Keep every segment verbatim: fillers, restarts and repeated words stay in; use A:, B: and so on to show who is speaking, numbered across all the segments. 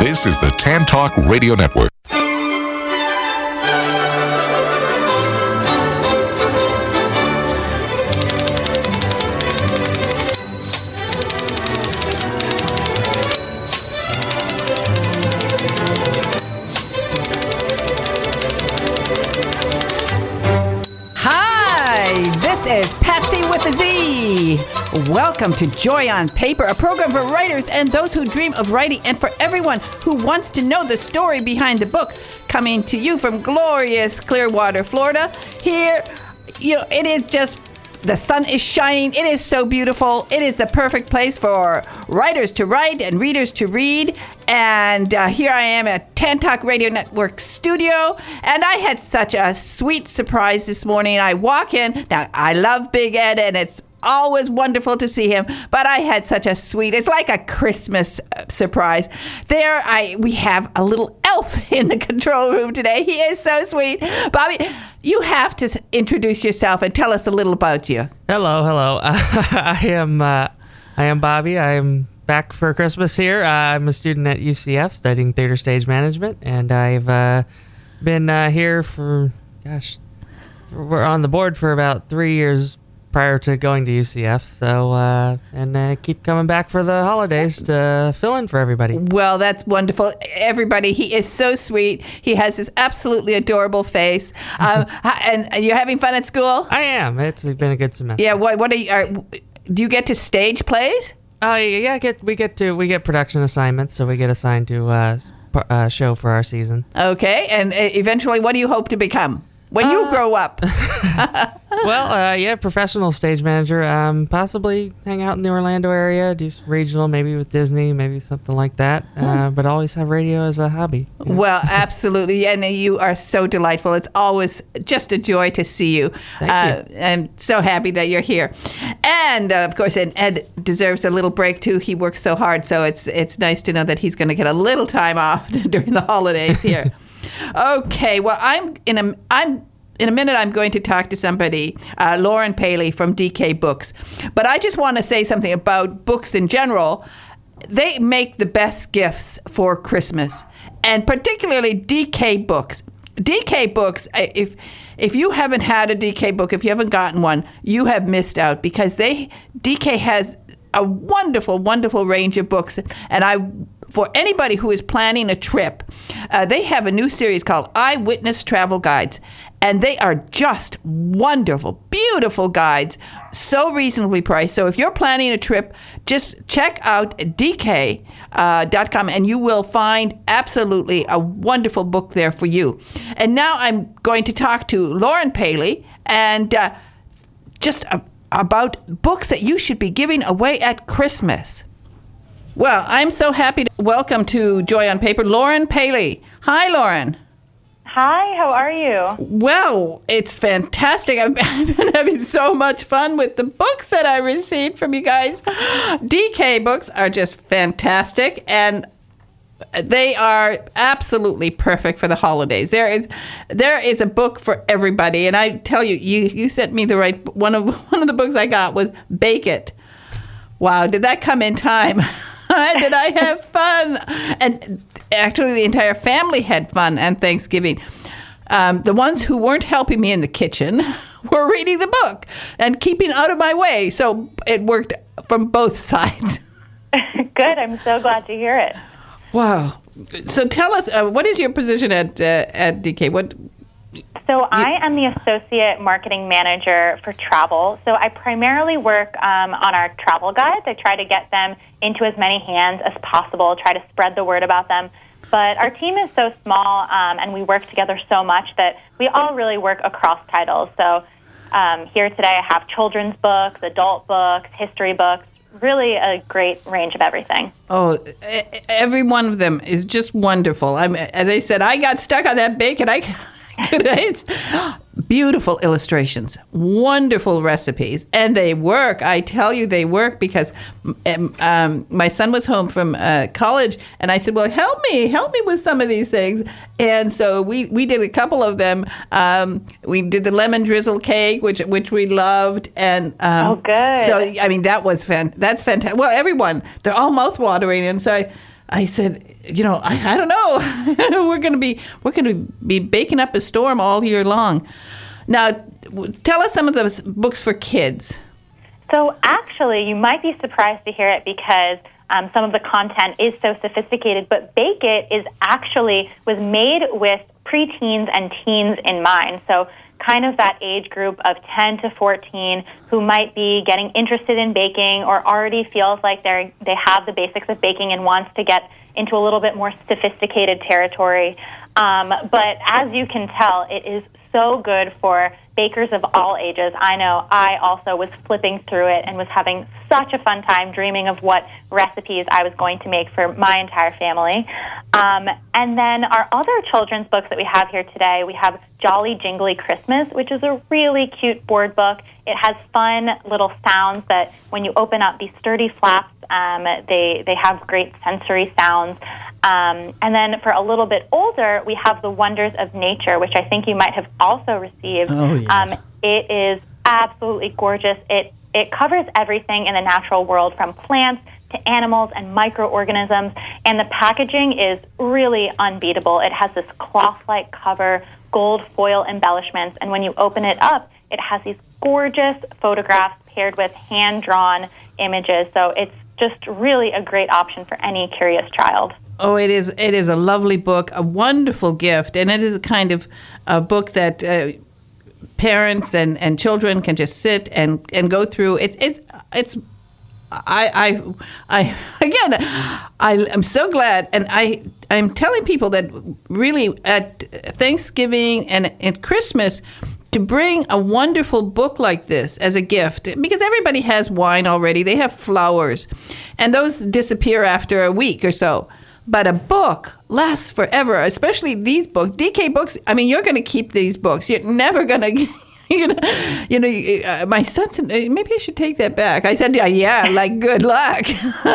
A: This is the Tan Talk Radio Network.
B: Is Patsy with a Z. Welcome to Joy on Paper, a program for writers and those who dream of writing, and for everyone who wants to know the story behind the book. Coming to you from glorious Clearwater, Florida. Here, you know, it is just, the sun is shining. It is so beautiful. It is the perfect place for writers to write and readers to read. And uh, here I am at Tan Talk Radio Network studio, and I had such a sweet surprise this morning. I walk in. Now, I love Big Ed, and it's always wonderful to see him, but I had such a sweet, it's like a Christmas surprise. There, I we have a little elf in the control room today. He is so sweet. Bobby, you have to introduce yourself and tell us a little about you.
C: Hello, hello. Uh, I am uh, I am Bobby. I am back for Christmas here. Uh, I'm a student at U C F studying theater stage management, and I've uh, been uh, here for, gosh, we're on the board for about three years prior to going to U C F, so uh, and uh, keep coming back for the holidays to fill in for everybody.
B: Well, that's wonderful. Everybody, he is so sweet. He has this absolutely adorable face. Um, and are you having fun at school?
C: I am. It's been a good semester.
B: Yeah. What? What are you? Are, do you get to stage plays?
C: Oh uh, yeah, get we get to we get production assignments, so we get assigned to uh, a show for our season.
B: Okay, and uh, eventually, what do you hope to become when uh, you grow up?
C: Well, uh, yeah, professional stage manager. Um, possibly hang out in the Orlando area, do some regional, maybe with Disney, maybe something like that. Uh, but always have radio as a hobby. You know?
B: Well, absolutely, and you are so delightful. It's always just a joy to see you.
C: Thank
B: uh,
C: you.
B: I'm so happy that you're here, and uh, of course, and Ed deserves a little break too. He works so hard, so it's it's nice to know that he's going to get a little time off during the holidays here. Okay, well, I'm in a I'm. In a minute, I'm going to talk to somebody, uh, Lauren Paley from D K Books. But I just want to say something about books in general. They make the best gifts for Christmas, and particularly D K Books. D K Books, if if you haven't had a D K book, if you haven't gotten one, you have missed out, because they D K has a wonderful, wonderful range of books. And I, for anybody who is planning a trip, uh, they have a new series called Eyewitness Travel Guides. And they are just wonderful, beautiful guides, so reasonably priced. So if you're planning a trip, just check out D K dot com, uh, and you will find absolutely a wonderful book there for you. And now I'm going to talk to Lauren Paley, and uh, just uh, about books that you should be giving away at Christmas. Well, I'm so happy to welcome to Joy on Paper, Lauren Paley. Hi, Lauren.
D: Hi, how are you?
B: Well, it's fantastic. I've, I've been having so much fun with the books that I received from you guys. D K Books are just fantastic, and they are absolutely perfect for the holidays. There is there is a book for everybody, and I tell you, you, you sent me the right one of one of the books I got was Bake It. Wow, did that come in time? Did I have fun? And actually, the entire family had fun on Thanksgiving. Um, the ones who weren't helping me in the kitchen were reading the book and keeping out of my way. So it worked from both sides.
D: Good. I'm so glad to hear it.
B: Wow. So tell us, uh, what is your position at uh, at D K? What?
D: So I am the Associate Marketing Manager for Travel. So I primarily work um, on our travel guides. I try to get them into as many hands as possible, try to spread the word about them. But our team is so small, um, and we work together so much that we all really work across titles. So um, here today I have children's books, adult books, history books, really a great range of everything.
B: Oh, every one of them is just wonderful. I'm, as I said, I got stuck on that bacon. I It's beautiful illustrations, wonderful recipes, and they work. I tell you, they work, because um, um, my son was home from uh, college, and I said, well, help me, help me with some of these things. And so we, we did a couple of them. Um, we did the lemon drizzle cake, which which we loved. And um,
D: oh, good.
B: So, I mean, that was fan- that's fantastic. Well, everyone, they're all mouth-watering, and so I, I said, you know, I, I don't know. we're going to be we're going to be baking up a storm all year long. Now, w- tell us some of the books for kids.
D: So actually, you might be surprised to hear it because um, some of the content is so sophisticated, but Bake It is actually was made with preteens and teens in mind. So kind of that age group of ten to fourteen who might be getting interested in baking or already feels like they they have the basics of baking and wants to get into a little bit more sophisticated territory. Um, but as you can tell, it is so good for bakers of all ages. I know I also was flipping through it and was having such a fun time dreaming of what recipes I was going to make for my entire family. Um, and then our other children's books that we have here today, we have Jolly Jingly Christmas, which is a really cute board book. It has fun little sounds that when you open up these sturdy flaps, um, they, they have great sensory sounds. Um, and then for a little bit older, we have The Wonders of Nature, which I think you might have also received.
B: Oh, yeah.
D: Um, it is absolutely gorgeous. It it covers everything in the natural world, from plants to animals and microorganisms, and the packaging is really unbeatable. It has this cloth-like cover, gold foil embellishments, and when you open it up, it has these gorgeous photographs paired with hand-drawn images. So it's just really a great option for any curious child.
B: Oh, it is. It is a lovely book, a wonderful gift, and it is a kind of a book that uh, parents and, and children can just sit and, and go through. It, it's it's. I I I again. I am so glad, and I I'm telling people that really at Thanksgiving and at Christmas, to bring a wonderful book like this as a gift, because everybody has wine already. They have flowers, and those disappear after a week or so. But a book lasts forever, especially these books. D K Books, I mean, you're going to keep these books. You're never going to, you know, you know uh, my son said, maybe I should take that back. I said, yeah, yeah like, good luck.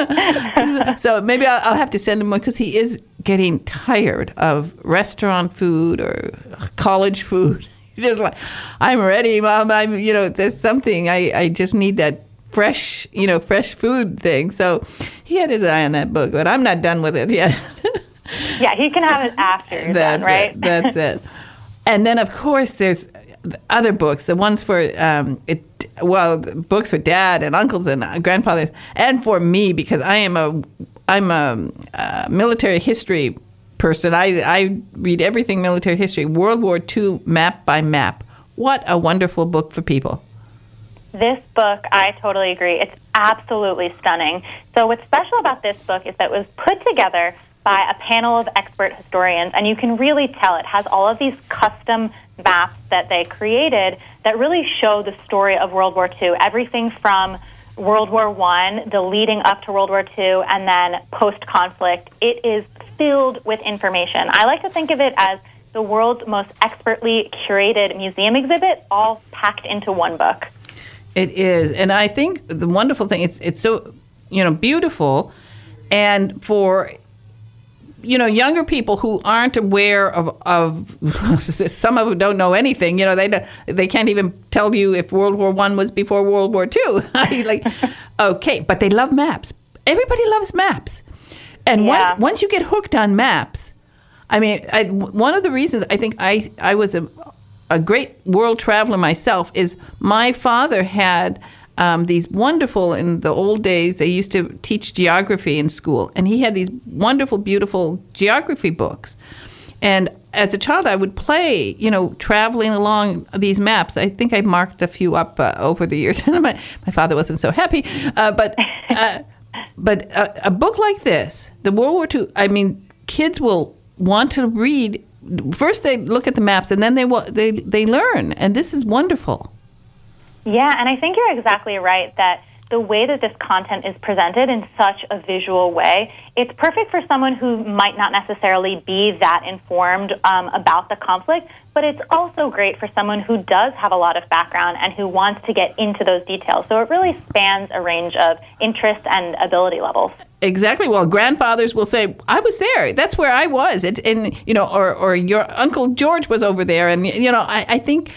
B: So maybe I'll, I'll have to send him one, because he is getting tired of restaurant food or college food. He's just like, I'm ready, Mom. I'm, you know, there's something. I, I just need that fresh, you know, fresh food thing. So he had his eye on that book, but I'm not done with it yet.
D: Yeah, he can have it after you're
B: That's
D: done, right?
B: It. That's it. And then, of course, there's other books, the ones for, um, it, well, books for dad and uncles and grandfathers, and for me, because I am a, I'm a, a military history person. I, I read everything military history. World War Two, map by map. What a wonderful book for people.
D: This book, I totally agree. It's absolutely stunning. So what's special about this book is that it was put together by a panel of expert historians, and you can really tell it has all of these custom maps that they created that really show the story of World War Two, everything from World War One, the leading up to World War Two, and then post-conflict. It is filled with information. I like to think of it as the world's most expertly curated museum exhibit, all packed into one book.
B: It is, and I think the wonderful thing, it's it's so, you know, beautiful, and for, you know, younger people who aren't aware of, of some of them don't know anything, you know, they don't, they can't even tell you if World War One was before World War Two. Like, okay, but they love maps. Everybody loves maps, and
D: Yeah.
B: once once you get hooked on maps, I mean, I, one of the reasons I think I I was a a great world traveler myself is my father had um, these wonderful, in the old days, they used to teach geography in school, and he had these wonderful, beautiful geography books. And as a child, I would play, you know, traveling along these maps. I think I marked a few up uh, over the years. my, my father wasn't so happy. Uh, but uh, but a, a book like this, the World War Two, I mean, kids will want to read. First, they look at the maps, and then they they they learn, and this is wonderful.
D: Yeah, and I think you're exactly right that the way that this content is presented in such a visual way, it's perfect for someone who might not necessarily be that informed um, about the conflict, but it's also great for someone who does have a lot of background and who wants to get into those details. So it really spans a range of interest and ability levels.
B: Exactly. Well, grandfathers will say, "I was there. That's where I was," it, and you know, or or your Uncle George was over there, and you know, I, I think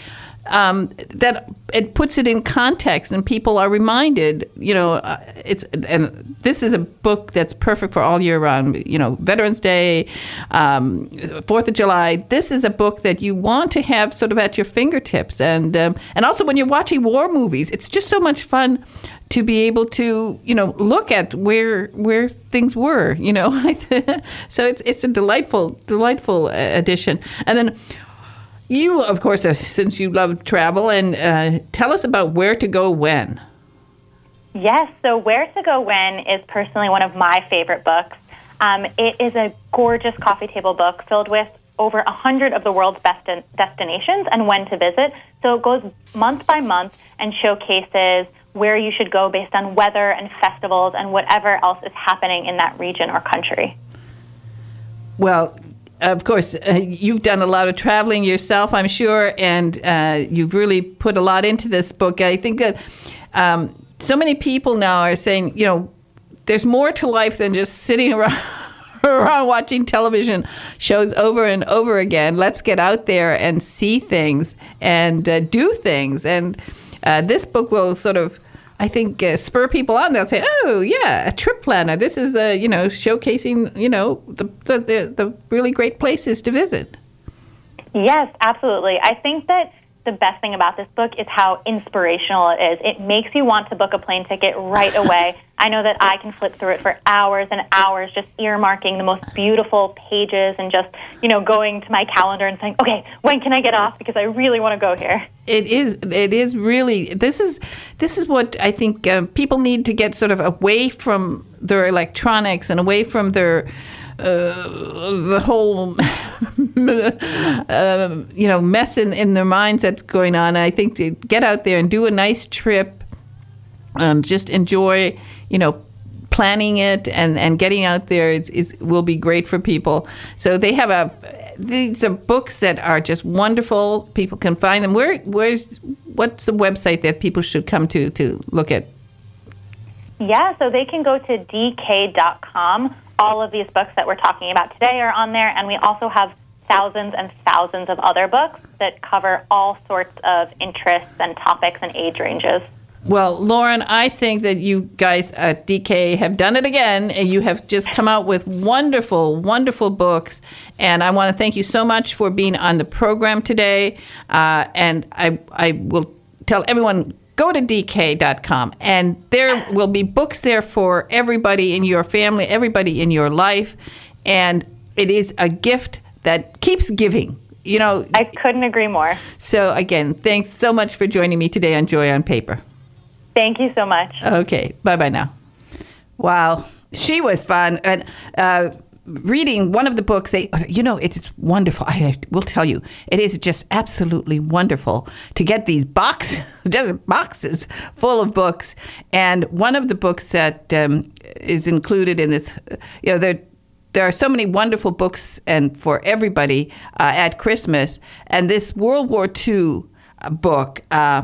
B: um, that it puts it in context, and people are reminded. You know, uh, it's and this is a book that's perfect for all year round. You know, Veterans Day, um, Fourth of July. This is a book that you want to have sort of at your fingertips, and um, and also when you're watching war movies, it's just so much fun to be able to, you know, look at where where things were. You know, so it's it's a delightful delightful addition, and then. You, of course, uh, since you love travel, and uh, tell us about Where to Go When.
D: Yes, so Where to Go When is personally one of my favorite books. Um, it is a gorgeous coffee table book filled with over one hundred of the world's best de- destinations and when to visit. So it goes month by month and showcases where you should go based on weather and festivals and whatever else is happening in that region or country.
B: Well, of course, uh, you've done a lot of traveling yourself, I'm sure, and uh, you've really put a lot into this book. I think that um, so many people now are saying, you know, there's more to life than just sitting around, around watching television shows over and over again. Let's get out there and see things and uh, do things. And uh, this book will sort of, I think, uh, spur people on. They'll say, "Oh, yeah, a trip planner. This is, uh, you know, showcasing, you know, the, the the the really great places to visit."
D: Yes, absolutely. I think that the best thing about this book is how inspirational it is. It makes you want to book a plane ticket right away. I know that I can flip through it for hours and hours, just earmarking the most beautiful pages and just, you know, going to my calendar and saying, okay, when can I get off? Because I really want to go here.
B: It is. It is really. This is. This is what I think uh, people need to get sort of away from their electronics and away from their uh, the whole uh, you know mess in, in their minds that's going on. I think to get out there and do a nice trip, um, just enjoy. You know, planning it and, and getting out there is, is will be great for people. So they have a. These are books that are just wonderful. People can find them. Where, where's, what's the website that people should come to to look at?
D: Yeah, so they can go to d k dot com. All of these books that we're talking about today are on there, and we also have thousands and thousands of other books that cover all sorts of interests and topics and age ranges.
B: Well, Lauren, I think that you guys at D K have done it again, and you have just come out with wonderful, wonderful books. And I want to thank you so much for being on the program today. Uh, and I, I will tell everyone, go to d k dot com, and there will be books there for everybody in your family, everybody in your life. And it is a gift that keeps giving. You know,
D: I couldn't agree more.
B: So, again, thanks so much for joining me today on Joy on Paper.
D: Thank you so much.
B: Okay. Bye-bye now. Wow. She was fun. And uh, reading one of the books, they, you know, it's wonderful. I will tell you, it is just absolutely wonderful to get these boxes, just boxes full of books. And one of the books that um, is included in this, you know, there There are so many wonderful books and for everybody uh, at Christmas. And this World War Two book, uh,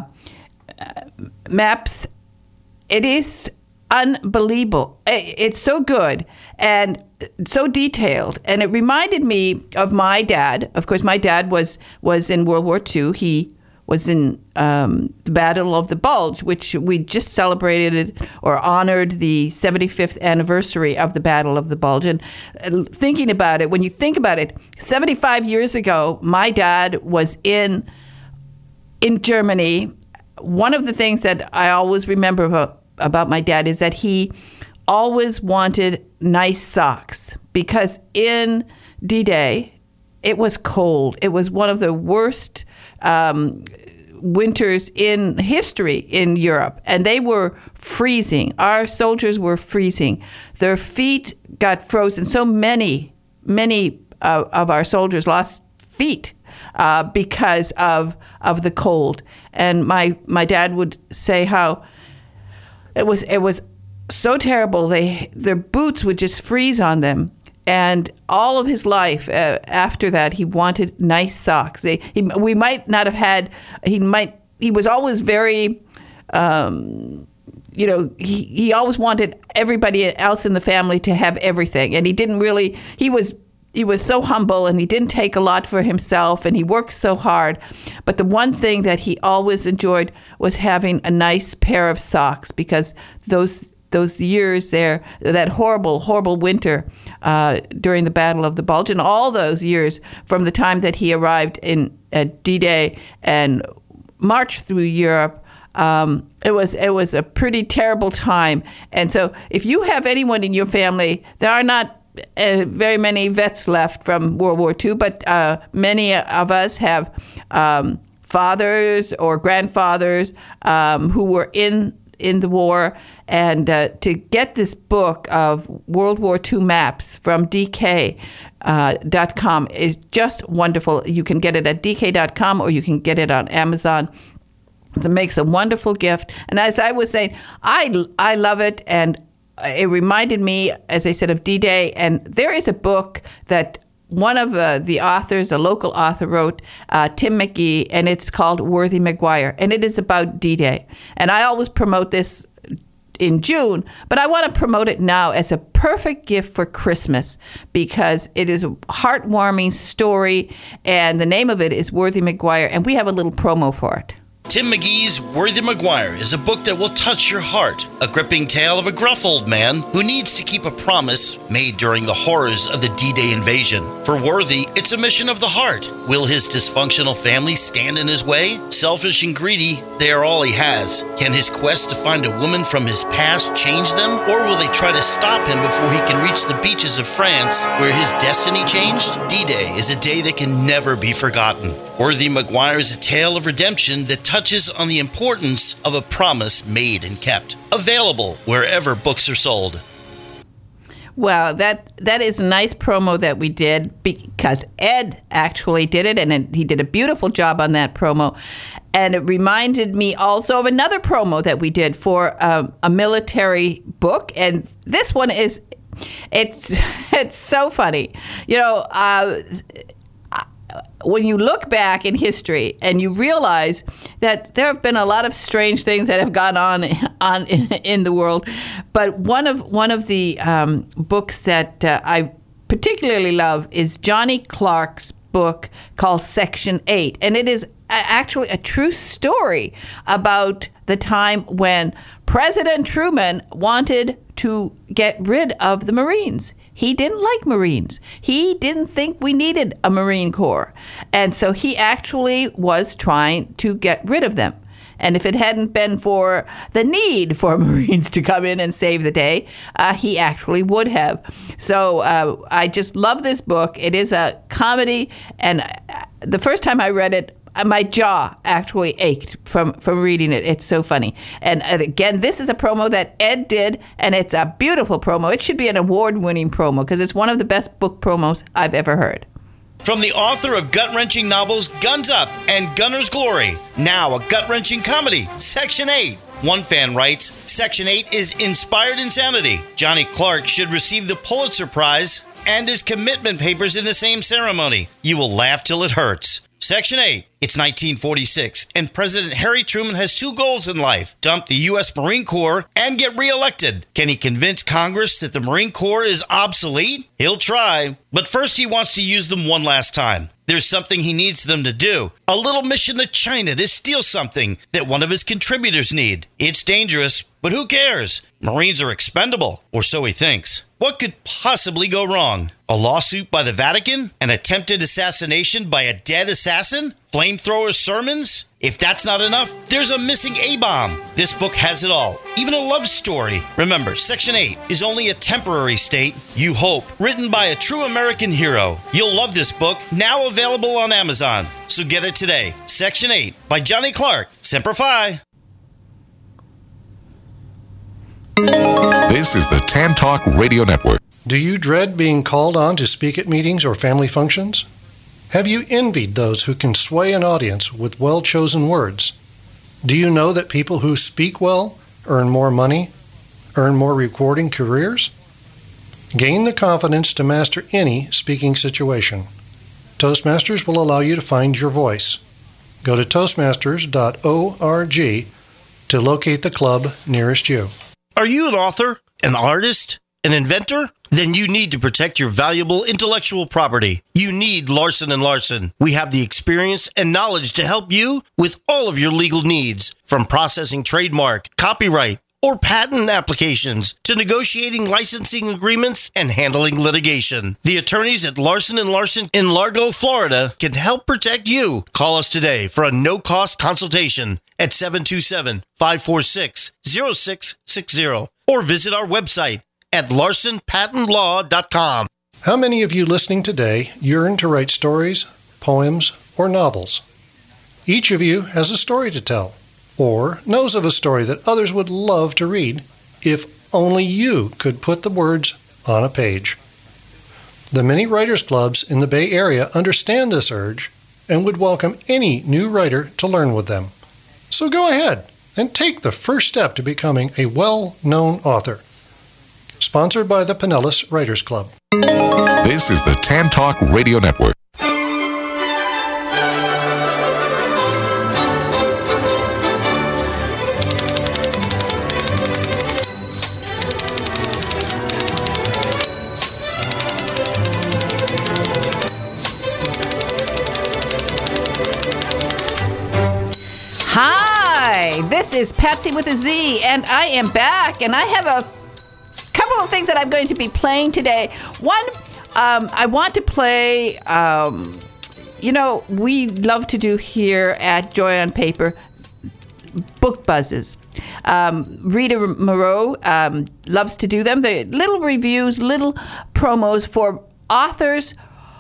B: Maps, it is unbelievable. It's so good and so detailed. And it reminded me of my dad. Of course, my dad was, was in World War Two. He was in um, the Battle of the Bulge, which we just celebrated or honored the seventy-fifth anniversary of the Battle of the Bulge. And uh, thinking about it, when you think about it, seventy-five years ago, my dad was in in Germany. One of the things that I always remember about, about my dad is that he always wanted nice socks, because in D-Day, it was cold. It was one of the worst um, winters in history in Europe, and they were freezing. Our soldiers were freezing. Their feet got frozen. So many, many uh, of our soldiers lost feet uh, because of of the cold. And my my dad would say how it was it was so terrible. They their boots would just freeze on them. And all of his life uh, after that, he wanted nice socks. They, he, we might not have had. He might. He was always very. Um, you know, he, he always wanted everybody else in the family to have everything, and he didn't really. He was he was so humble, and he didn't take a lot for himself, and he worked so hard. But the one thing that he always enjoyed was having a nice pair of socks, because those those years there, that horrible, horrible winter uh, during the Battle of the Bulge, and all those years from the time that he arrived in at D-Day and marched through Europe, um, it was it was a pretty terrible time. And so if you have anyone in your family, there are not Uh, very many vets left from World War Two, but uh, many of us have um, fathers or grandfathers um, who were in in the war. And uh, to get this book of World War Two maps from D K dot com uh, is just wonderful. You can get it at D K dot com, or you can get it on Amazon. It makes a wonderful gift. And as I was saying, I, I love it, and it reminded me, as I said, of D-Day. And there is a book that one of uh, the authors, a local author, wrote, uh, Tim McGee, and it's called Worthy McGuire. And it is about D-Day. And I always promote this in June, but I want to promote it now as a perfect gift for Christmas, because it is a heartwarming story, and the name of it is Worthy McGuire, and we have a little promo for it.
E: Tim McGee's Worthy McGuire is a book that will touch your heart, a gripping tale of a gruff old man who needs to keep a promise made during the horrors of the D-Day invasion. For Worthy, it's a mission of the heart. Will his dysfunctional family stand in his way? Selfish and greedy, they are all he has. Can his quest to find a woman from his past change them, or will they try to stop him before he can reach the beaches of France where his destiny changed? D-Day is a day that can never be forgotten. Worthy McGuire is a tale of redemption that touches on the importance of a promise made and kept. Available wherever books are sold.
B: Well, that that is a nice promo that we did, because Ed actually did it, and it, he did a beautiful job on that promo. And it reminded me also of another promo that we did for um, a military book. And this one is, it's it's so funny. You know, uh, when you look back in history and you realize that there have been a lot of strange things that have gone on on in, in the world, but one of one of the um, books that uh, I particularly love is Johnny Clark's book called Section eight, and it is actually a true story about the time when President Truman wanted to get rid of the Marines. He didn't like Marines. He didn't think we needed a Marine Corps. And so he actually was trying to get rid of them. And if it hadn't been for the need for Marines to come in and save the day, uh, he actually would have. So uh, I just love this book. It is a comedy. And the first time I read it, my jaw actually ached from, from reading it. It's so funny. And, and again, this is a promo that Ed did, and it's a beautiful promo. It should be an award-winning promo, because it's one of the best book promos I've ever heard.
E: From the author of gut-wrenching novels Guns Up and Gunner's Glory, now a gut-wrenching comedy, Section eight. One fan writes, Section eight is inspired insanity. Johnny Clark should receive the Pulitzer Prize and his commitment papers in the same ceremony. You will laugh till it hurts. Section eight. It's nineteen forty-six, and President Harry Truman has two goals in life: dump the U S Marine Corps and get reelected. Can he convince Congress that the Marine Corps is obsolete? He'll try, but first he wants to use them one last time. There's something he needs them to do. A little mission to China to steal something that one of his contributors need. It's dangerous, but who cares? Marines are expendable, or so he thinks. What could possibly go wrong? A lawsuit by the Vatican? An attempted assassination by a dead assassin? Flamethrower sermons? If that's not enough, there's a missing A-bomb. This book has it all, even a love story. Remember, Section eight is only a temporary state. You Hope, written by a true American hero. You'll love this book, now available on Amazon. So get it today. Section eight by Johnny Clark. Semper Fi.
A: This is the Tan Talk Radio Network.
F: Do you dread being called on to speak at meetings or family functions? Have you envied those who can sway an audience with well-chosen words? Do you know that people who speak well earn more money, earn more recording careers? Gain the confidence to master any speaking situation. Toastmasters will allow you to find your voice. Go to toastmasters dot org to locate the club nearest you.
E: Are you an author, an artist, an inventor, then you need to protect your valuable intellectual property. You need Larson and Larson. We have the experience and knowledge to help you with all of your legal needs, from processing trademark, copyright, or patent applications to negotiating licensing agreements and handling litigation. The attorneys at Larson and Larson in Largo, Florida can help protect you. Call us today for a no-cost consultation at seven two seven, five four six, zero six six zero or visit our website at larson patent law dot com.
F: How many of you listening today yearn to write stories, poems, or novels? Each of you has a story to tell, or knows of a story that others would love to read if only you could put the words on a page. The many writers' clubs in the Bay Area understand this urge and would welcome any new writer to learn with them. So go ahead and take the first step to becoming a well-known author. Sponsored by the Pinellas Writers Club.
A: This is the Tan Talk Radio Network.
B: Hi, this is Patsy with a Z, and I am back, and I have a couple of things that I'm going to be playing today. One, um, I want to play, um, you know, we love to do here at Joy on Paper, book buzzes. Um, Rita Moreau um, loves to do them. They're little reviews, little promos for authors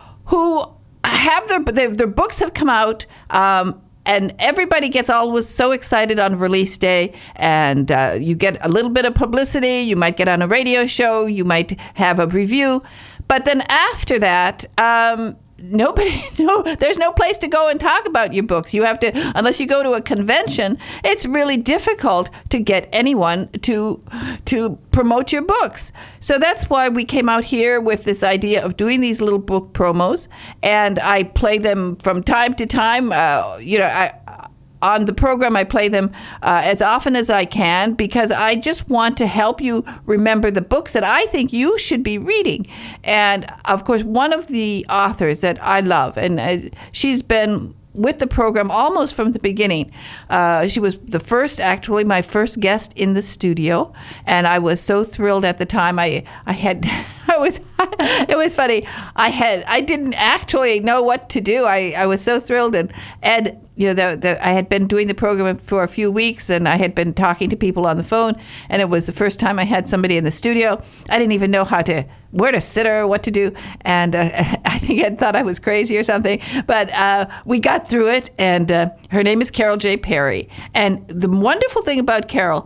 B: who have their, their, their books have come out, um, and everybody gets always so excited on release day, and uh, you get a little bit of publicity. You might get on a radio show. You might have a review. But then after that, um, nobody, no, there's no place to go and talk about your books. You have to, unless you go to a convention, it's really difficult to get anyone to to promote your books. So that's why we came out here with this idea of doing these little book promos, and I play them from time to time. Uh, you know, I. On the program, I play them uh, as often as I can because I just want to help you remember the books that I think you should be reading. And, of course, one of the authors that I love, and uh, she's been with the program almost from the beginning. Uh, she was the first, actually, my first guest in the studio, and I was so thrilled at the time. I I had, I was, it was funny. I had, I didn't actually know what to do. I, I was so thrilled, and Ed. You know, the, the, I had been doing the program for a few weeks, and I had been talking to people on the phone, and it was the first time I had somebody in the studio. I didn't even know how to, where to sit her, what to do, and uh, I think Ed thought I was crazy or something. But uh, we got through it, and uh, her name is Carol J. Perry. And the wonderful thing about Carol,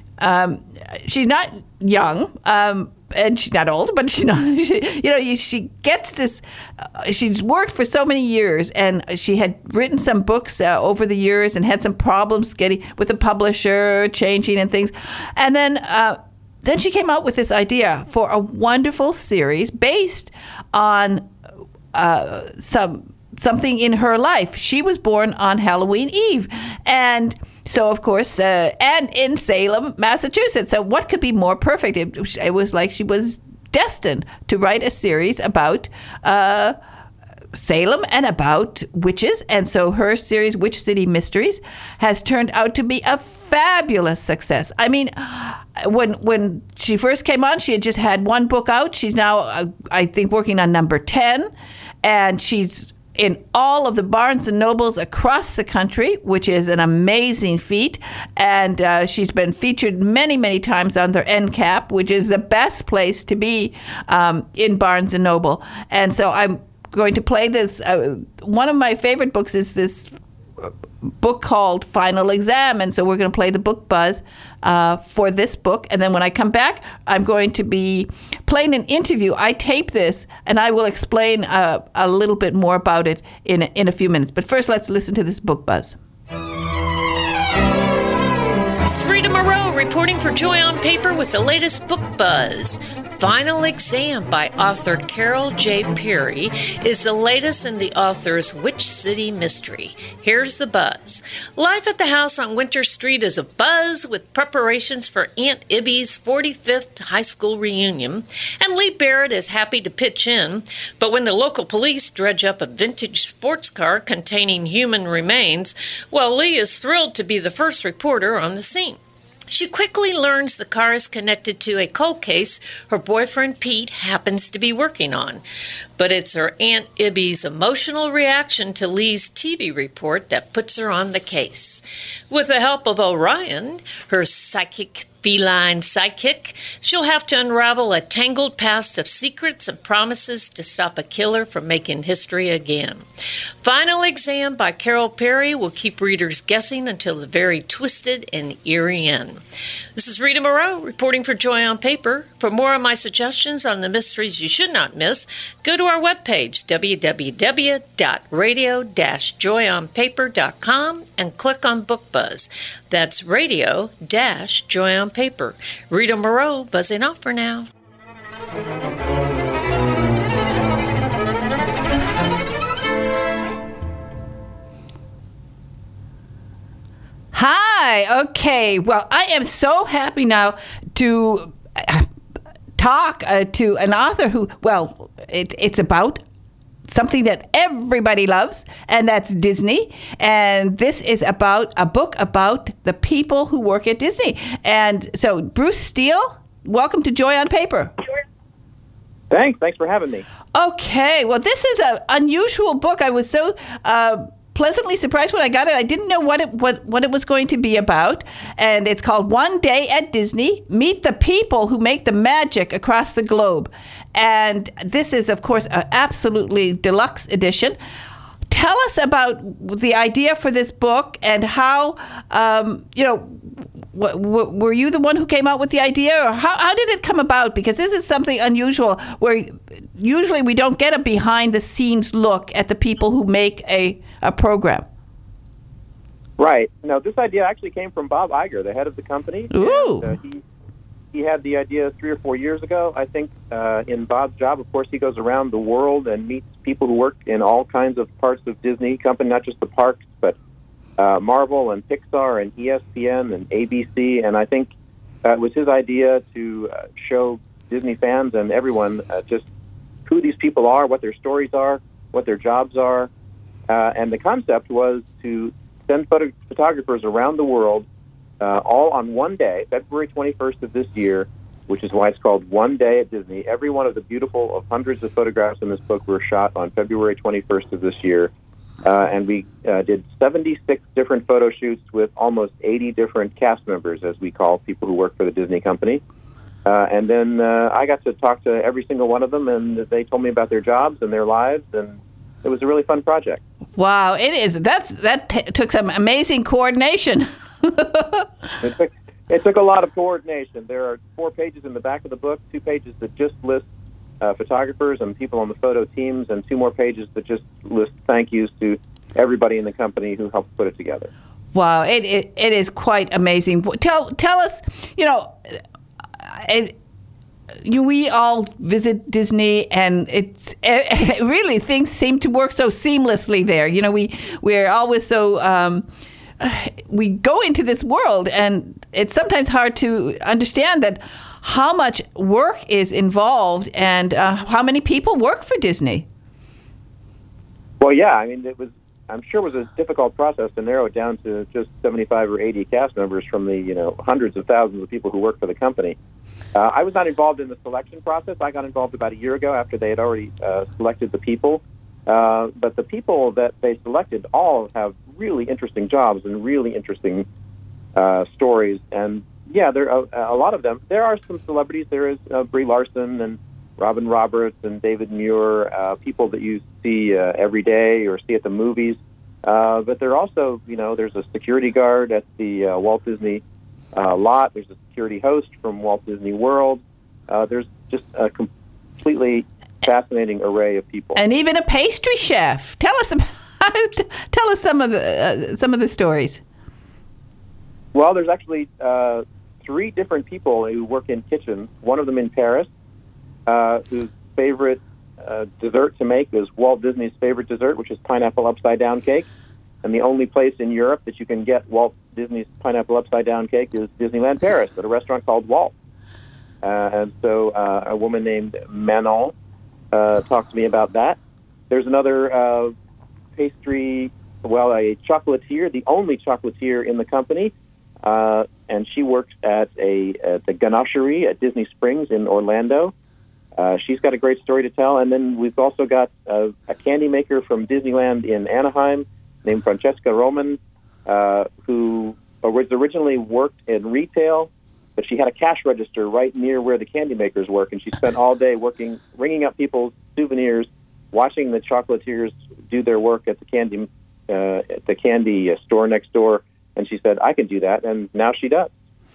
B: um, she's not young, um, and she's not old, but she's not, she, you know, she gets this, uh, she's worked for so many years, and she had written some books uh, over the years and had some problems getting with the publisher, changing and things. And then, uh, then she came out with this idea for a wonderful series based on uh, some something in her life. She was born on Halloween Eve, and so, of course, uh, and in Salem, Massachusetts. So what could be more perfect? It, it was like she was destined to write a series about uh, Salem and about witches. And so her series, Witch City Mysteries, has turned out to be a fabulous success. I mean, when when she first came on, she had just had one book out. She's now, uh, I think, working on number ten. And she's in all of the Barnes and Nobles across the country, which is an amazing feat. And uh, she's been featured many, many times on their N C A P, which is the best place to be um, in Barnes and Noble. And so I'm going to play this. Uh, one of my favorite books is this book called Final Exam. And so we're going to play the book buzz uh, for this book. And then when I come back, I'm going to be playing an interview. I tape this, and I will explain uh, a little bit more about it in a, in a few minutes. But first, let's listen to this book buzz.
G: It's Rita Moreau reporting for Joy on Paper with the latest book buzz. Final Exam by author Carol J. Perry is the latest in the author's Witch City mystery. Here's the buzz. Life at the house on Winter Street is abuzz with preparations for Aunt Ibby's forty-fifth high school reunion, and Lee Barrett is happy to pitch in, but when the local police dredge up a vintage sports car containing human remains, well, Lee is thrilled to be the first reporter on the scene. She quickly learns the car is connected to a cold case her boyfriend Pete happens to be working on. But it's her Aunt Ibby's emotional reaction to Lee's T V report that puts her on the case. With the help of Orion, her psychic feline sidekick, she'll have to unravel a tangled past of secrets and promises to stop a killer from making history again. Final Exam by Carol Perry will keep readers guessing until the very twisted and eerie end. This is Rita Moreau reporting for Joy on Paper. For more of my suggestions on the mysteries you should not miss, go to our webpage, w w w dot radio dash joy on paper dot com, and click on Book Buzz. That's radio dash joy on paper. Rita Moreau buzzing off for now.
B: Hi. Okay. Well, I am so happy now to uh, talk uh, to an author who, well, it, it's about something that everybody loves, and that's Disney. And this is about a book about the people who work at Disney. And so, Bruce Steele, welcome to Joy on Paper.
H: Thanks. Thanks for having me.
B: Okay. Well, this is an unusual book. I was so uh, pleasantly surprised when I got it. I didn't know what it what, what it was going to be about. And it's called One Day at Disney, Meet the People Who Make the Magic Across the Globe. And this is, of course, an absolutely deluxe edition. Tell us about the idea for this book and how, um, you know, w- w- were you the one who came out with the idea, or how, how did it come about? Because this is something unusual where usually we don't get a behind-the-scenes look at the people who make a, a program.
H: Right. No, this idea actually came from Bob Iger, the head of the company.
B: Ooh.
H: And, uh, he, he had the idea three or four years ago. I think uh, in Bob's job, of course, he goes around the world and meets people who work in all kinds of parts of Disney company, not just the parks, but uh, Marvel and Pixar and E S P N and A B C. And I think uh, it was his idea to uh, show Disney fans and everyone uh, just who these people are, what their stories are, what their jobs are. Uh, and the concept was to send photo- photographers around the world uh, all on one day, February twenty-first of this year, which is why it's called One Day at Disney. Every one of the beautiful of hundreds of photographs in this book were shot on February twenty-first of this year. Uh, and we uh, did seventy-six different photo shoots with almost eighty different cast members, as we call people who work for the Disney company. Uh, and then uh, I got to talk to every single one of them, and they told me about their jobs and their lives, and it was a really fun project.
B: Wow, it is. That's that t- took some amazing coordination.
H: it, took, it took a lot of coordination. There are four pages in the back of the book, two pages that just list uh, photographers and people on the photo teams, and two more pages that just list thank yous to everybody in the company who helped put it together.
B: Wow, it it, it is quite amazing. Tell tell us, you know, it, you, we all visit Disney, and it's it, really things seem to work so seamlessly there. You know, we we're always so um, we go into this world, and it's sometimes hard to understand that how much work is involved and uh, how many people work for Disney.
H: Well, yeah, I mean, it was. I'm sure it was a difficult process to narrow it down to just seventy-five or eighty cast members from the you know hundreds of thousands of people who work for the company. Uh, I was not involved in the selection process. I got involved about a year ago after they had already uh, selected the people. Uh, but the people that they selected all have really interesting jobs and really interesting uh, stories. And yeah, there are a, a lot of them. There are some celebrities. There is uh, Brie Larson and Robin Roberts and David Muir, uh, people that you see uh, every day or see at the movies. Uh, but there are also, you know, there's a security guard at the uh, Walt Disney uh, lot. There's a security host from Walt Disney World. Uh, there's just a completely fascinating array of people,
B: and even a pastry chef. Tell us about, tell us some of the uh, some of the stories.
H: Well, there's actually uh, three different people who work in kitchens. One of them in Paris, uh, whose favorite uh, dessert to make is Walt Disney's favorite dessert, which is pineapple upside-down cake. And the only place in Europe that you can get Walt Disney's pineapple upside-down cake is Disneyland Paris at a restaurant called Walt. Uh, and so uh, a woman named Manon uh, talked to me about that. There's another uh, pastry, well, a chocolatier, the only chocolatier in the company, uh, and she works at a at the Ganachery at Disney Springs in Orlando. Uh, she's got a great story to tell. And then we've also got uh, a candy maker from Disneyland in Anaheim named Francesca Roman, uh, who was originally worked in retail, but she had a cash register right near where the candy makers work, and she spent all day working, ringing up people's souvenirs, watching the chocolatiers do their work at the candy uh, at the candy store next door. And she said, "I can do that," and now she does.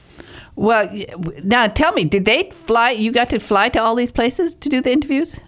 B: Well, now tell me, did they fly? You got to fly to all these places to do the interviews?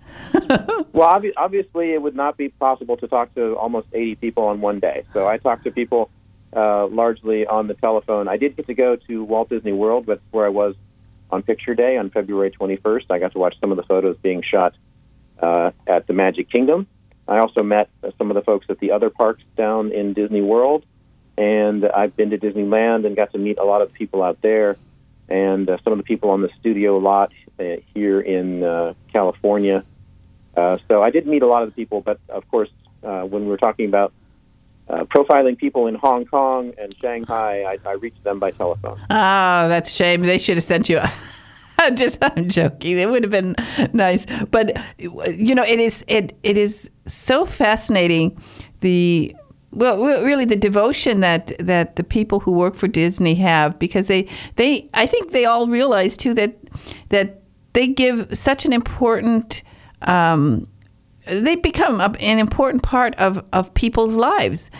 H: Well, obvi- obviously, it would not be possible to talk to almost eighty people on one day. So I talked to people uh, largely on the telephone. I did get to go to Walt Disney World. That's where I was on Picture Day on February twenty-first. I got to watch some of the photos being shot uh, at the Magic Kingdom. I also met uh, some of the folks at the other parks down in Disney World. And I've been to Disneyland and got to meet a lot of people out there. And uh, some of the people on the studio lot uh, here in uh, California. Uh, so I did meet a lot of the people, but of course, uh, when we were talking about uh, profiling people in Hong Kong and Shanghai, I, I reached them by telephone.
B: Oh, that's a shame. They should have sent you. I'm just, I'm joking. It would have been nice, but you know, it is it it is so fascinating. The Well, really, the devotion that, that the people who work for Disney have, because they, they, I think they all realize too that that they give such an important, um, they become an important part of, of people's lives.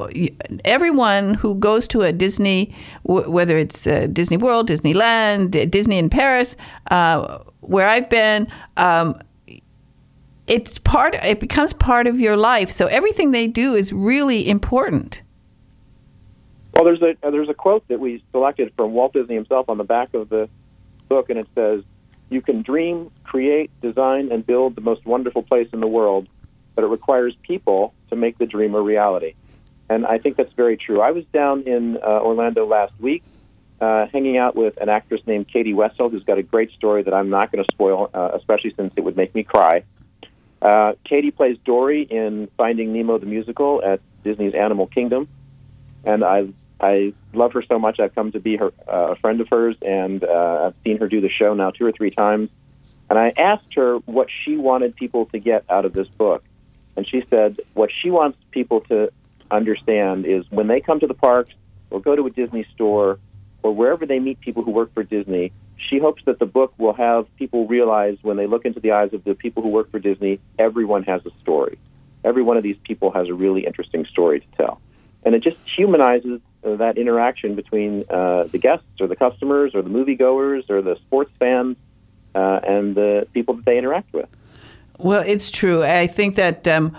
B: Everyone who goes to a Disney, whether it's uh, Disney World, Disneyland, Disney in Paris, uh, where I've been. Um, It's part. It becomes part of your life. So everything they do is really important.
H: Well, there's a there's a quote that we selected from Walt Disney himself on the back of the book, and it says, "You can dream, create, design, and build the most wonderful place in the world, but it requires people to make the dream a reality." And I think that's very true. I was down in uh, Orlando last week, uh, hanging out with an actress named Katie Wessel, who's got a great story that I'm not going to spoil, uh, especially since it would make me cry. Uh, Katie plays Dory in Finding Nemo the musical at Disney's Animal Kingdom, and I I love her so much. I've come to be her uh, a friend of hers, and uh, I've seen her do the show now two or three times. And I asked her what she wanted people to get out of this book, and she said what she wants people to understand is when they come to the parks or go to a Disney store or wherever they meet people who work for Disney, she hopes that the book will have people realize when they look into the eyes of the people who work for Disney, everyone has a story. Every one of these people has a really interesting story to tell. And it just humanizes uh, that interaction between uh, the guests or the customers or the moviegoers or the sports fans uh, and the people that they interact with.
B: Well, it's true. I think that... Um,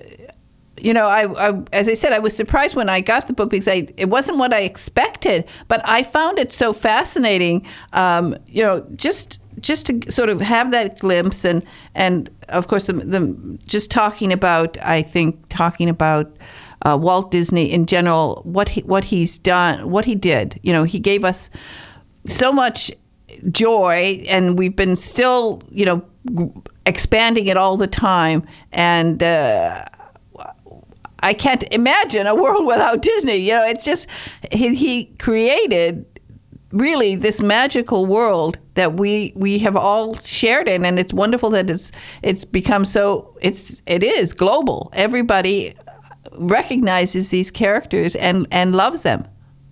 B: You know, I, I, as I said, I was surprised when I got the book because I, it wasn't what I expected, but I found it so fascinating. Um, you know, just just to sort of have that glimpse, and and of course, the, the just talking about, I think, talking about uh, Walt Disney in general, what he what he's done, what he did. You know, he gave us so much joy, and we've been still, you know, expanding it all the time, and. Uh, I can't imagine a world without Disney. You know, it's just he, he created really this magical world that we we have all shared in, and it's wonderful that it's it's become so it's it is global. Everybody recognizes these characters and, and loves them.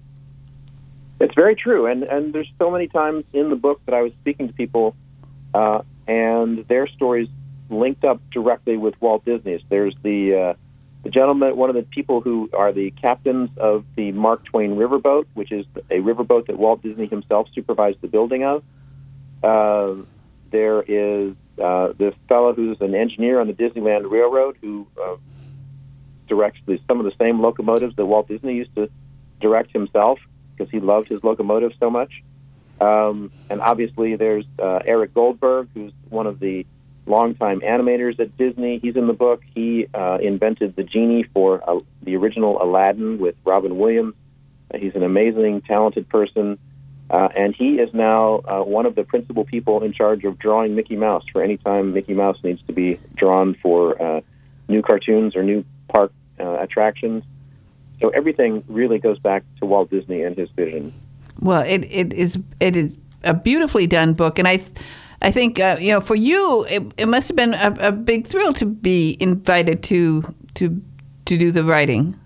H: It's very true, and and there's so many times in the book that I was speaking to people, uh, and their stories linked up directly with Walt Disney's. There's the uh, The gentleman, one of the people who are the captains of the Mark Twain riverboat, which is a riverboat that Walt Disney himself supervised the building of. Uh, there is uh, this fellow who's an engineer on the Disneyland Railroad who uh, directs the, some of the same locomotives that Walt Disney used to direct himself because he loved his locomotives so much. Um, and obviously, there's uh, Eric Goldberg, who's one of the longtime animators at Disney. He's in the book. He uh, invented the genie for uh, the original Aladdin with Robin Williams. Uh, he's an amazing, talented person. Uh, and he is now uh, one of the principal people in charge of drawing Mickey Mouse for any time Mickey Mouse needs to be drawn for uh, new cartoons or new park uh, attractions. So everything really goes back to Walt Disney and his vision.
B: Well, it, it is it is a beautifully done book, and I I think uh, you know for you it, it must have been a, a big thrill to be invited to to to do the writing.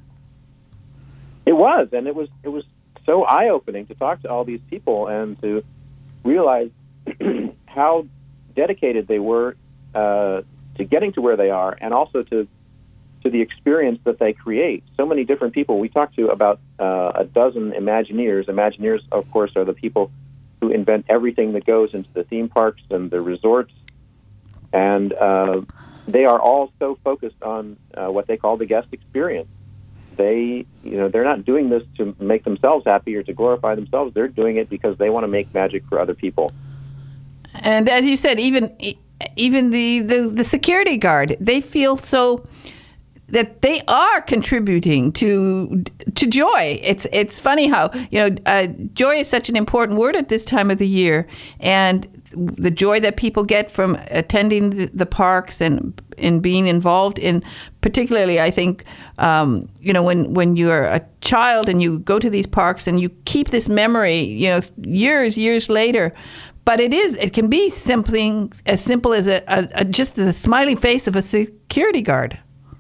H: It was, and it was it was. so eye-opening to talk to all these people and to realize how dedicated they were uh, to getting to where they are, and also to to the experience that they create. So many different people. We talked to about uh, a dozen Imagineers. Imagineers, of course, are the people who invent everything that goes into the theme parks and the resorts, and uh, they are all so focused on uh, what they call the guest experience. They, you know, they're not doing this to make themselves happy or to glorify themselves. They're doing it because they want to make magic for other people.
B: And as you said, even even the, the, the security guard, they feel so that they are contributing to to joy. It's it's funny how, you know, uh, joy is such an important word at this time of the year, and the joy that people get from attending the, the parks and in being involved in, particularly, I think, um, you know, when, when you're a child and you go to these parks and you keep this memory, you know, years, years later. But it is, it can be something as simple as a, a, a just the smiley face of a security guard.